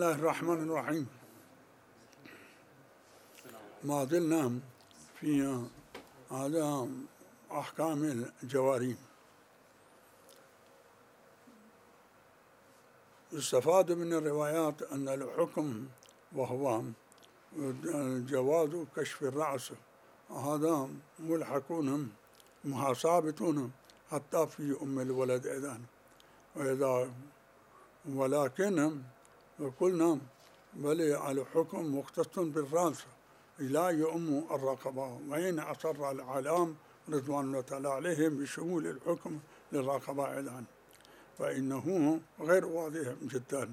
الله الرحمن الرحيم. ما زلنا في هذا أحكام الجواري. يستفاد من الروايات أن الحكم وهو جواز كشف الرأس هذا ملحقون ثابتون حتى في أم الولد أيضا. ولكن قلنا بل الحكم مختص بالرأس لا يؤم الرقبة، وإن أصر العلام رضوان الله تعالى عليهم بشمول الحكم للرقبة أيضا، فإنه غير واضح جدا.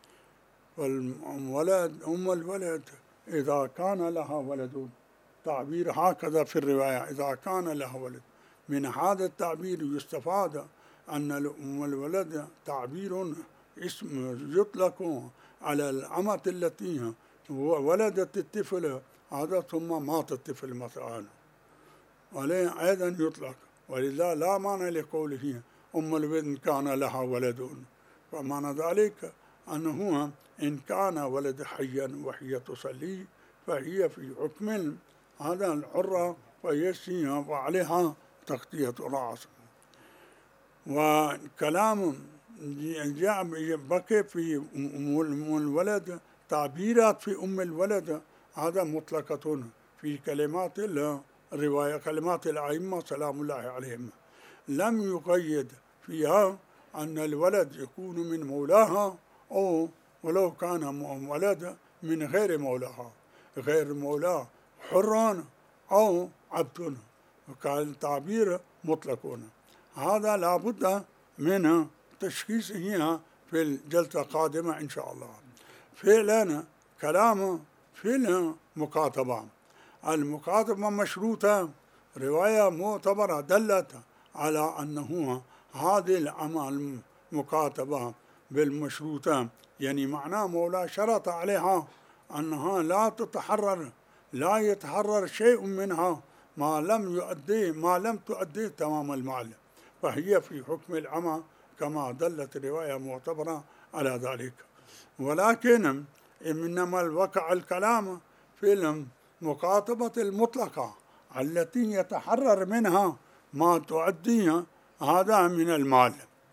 والولد أم الولد إذا كان لها ولد، تعبير هكذا في الرواية إذا كان لها ولد. من هذا التعبير يستفاد أن أم الولد تعبير اسم يطلق على الأمة التي ولدت الطفل هذا ثم مات الطفل مثلا، عليه أيضا يطلق، ولذا لا معنى لقوله أم الولد كان لها ولد، فمعنى ذلك أنه إن كان ولد حيا وهي تصلي فهي في حكم هذا الحرة فيسي وعليها تغطية رأس. وكلام جاء بقي في أم الولد تعبيرات في أم الولد هذا مطلقة في كلمات الرواية، كلمات الأئمة سلام الله عليهم، لم يقيد فيها أن الولد يكون من مولاها أو ولو كان ولد من غير مولاها، غير مولاه حر أو عبد، وكان تعبير مطلقون. هذا لابد من تشخيصه في الجلسة القادمة إن شاء الله. فعلا كلام في المكاتبة، المكاتبة مشروطة، رواية معتبرة دلت على أنه هذه الأعمال المكاتبة بالمشروطة، يعني معناه مولا شرط عليها أنها لا تتحرر، لا يتحرر شيء منها ما لم تؤدي تمام المال، فهي في حكم العمى كما دلت الرواية معتبرة على ذلك. ولكن إنما وقع الكلام في المكاتبة المطلقة التي يتحرر منها ما تؤديه هذا من المال،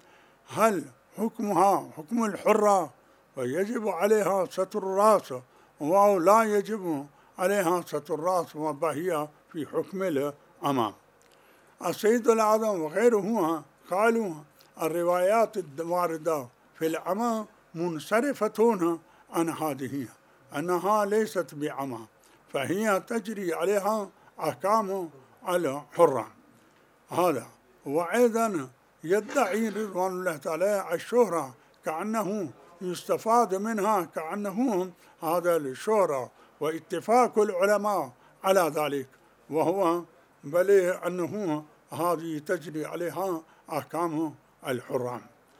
هل حكمها حكم الحرة ويجب عليها ستر الرأس أو لا يجب عليها ستر الرأس وهي في حكم الأمام؟ السيد الأعظم وغيره قالوا الروايات الواردة في العمى منصرفة عن هذه، أنها ليست بعمى، فهي تجري عليها أحكام الحرة هذا. وأيضا يدعي رضوان الله تعالى الشهرة كأنه يستفاد منها، كأنه هذا الشهرة، واتفاق العلماء على ذلك، وهو بل أنه هذه تجري عليها أحكام الحرة.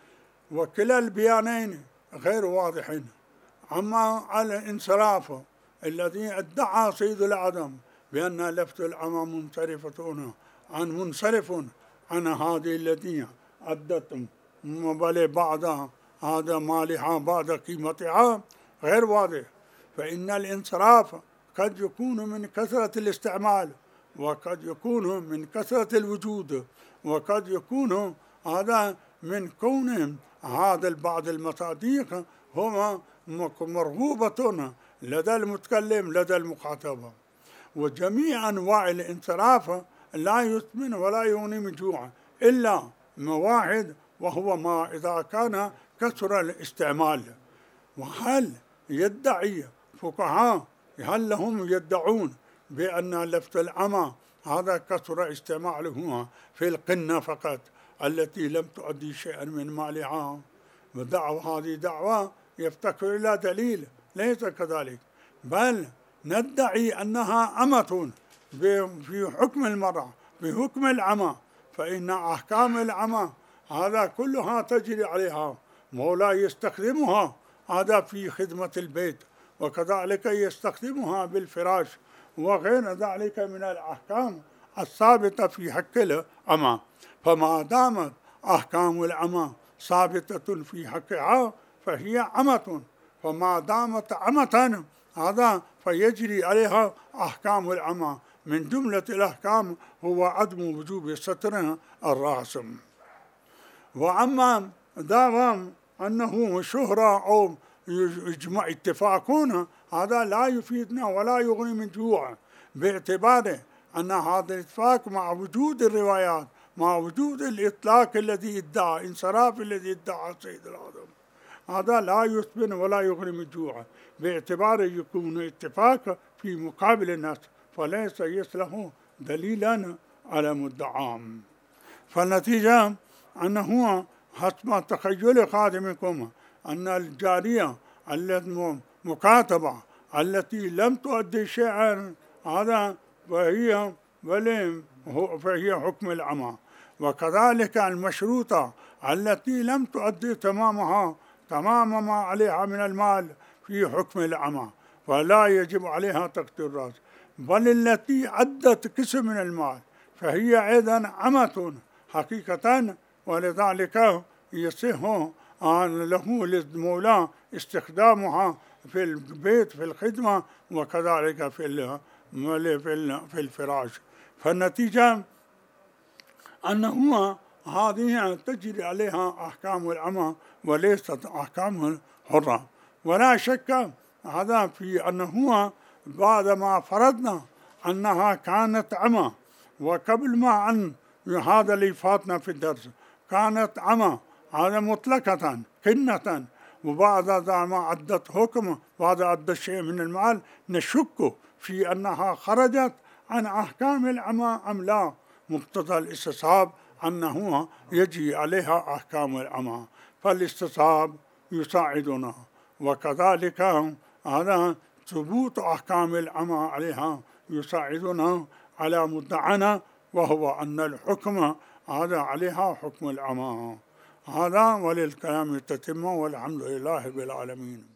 وكلا البيانين غير واضحين. أما الانصراف الذي ادعى سيد الأعظم بأن لفظ العمى منصرف عن هذه التي أدت بل بعد هذا مالها بعد قيمتها غير واضح، فإن الانصراف قد يكون من كثرة الاستعمال، وقد يكون من كثرة الوجود، وقد يكون هذا من كون هذا البعض المصادق هما مرغوبة لدى المتكلم لدى المخاطب. وجميع أنواع الانصراف لا يسمن ولا يغني من جوع إلا ما واحد، وهو ما إذا كان كثر الاستعمال. وهل يدعي فقهاء، هل هم يدعون بأن لفظ العمى هذا كثر استعماله في القنة فقط التي لم تؤدي شيئا من مالها؟ هذه دعوة يفتكر إلى دليل، ليس كذلك، بل ندعي أنها أمة في حكم المرأة بحكم العمى، فإن أحكام العمى هذا كلها تجري عليها، مولا يستخدمها هذا في خدمة البيت، وكذلك يستخدمها بالفراش وغير ذلك من الأحكام الثابتة في حق العمى. فما دامت أحكام العمى ثابتة في حقها فهي عمة، فما دامت عمة هذا فيجري عليها أحكام العمى، من جملة الأحكام هو عدم وجوب سترها الراسم. وأما دام أنه شهرة أو يجمع اتفاقون، هذا لا يفيدنا ولا يغني من جوع، باعتباره أن هذا الاتفاق مع وجود الروايات، مع وجود الإطلاق الذي ادعى، انصراف الذي ادعى سيد العظم، هذا لا يسمن ولا يغني من جوع، باعتباره يكون اتفاق في مقابل الناس، فليس يصلح دليلا على مدعاهم. فالنتيجة أنه حسب تخيل خادمكم أن الجارية المكاتبة التي لم تؤدي شيئا هذا فهي حكم العمى، وكذلك المشروطة التي لم تؤدي تمام ما عليها من المال في حكم العمى، فلا يجب عليها تقطيع الرأس، بل التي أدت قسم من المال فهي أيضا عمة حقيقة، ولذلك يصح له للمولى استخدامها في البيت في الخدمة، وكذلك في الفراش. فالنتيجة أنه هذه تجري عليها أحكام العمى وليست أحكام الحرة. ولا شك هذا في أنه بعدما فرضنا أنها كانت عمى، وقبل ما أن هذا اللي فاتنا في الدرس كانت عمى هذا مطلقة كنة، وبعد ذا ما عدت حكم بعد عدت شيء من المال، نشك في أنها خرجت عن أحكام العمى أم لا، مقتضى الاستصحاب أنه يجي عليها أحكام العمى، فالاستصحاب يساعدنا، وكذلك هذا ثبوت أحكام العمى عليها يساعدنا على مدعنا، وهو أن الحكم هذا عليها حكم العمى. هذا وللكلام التتمة، والحمد لله رب العالمين.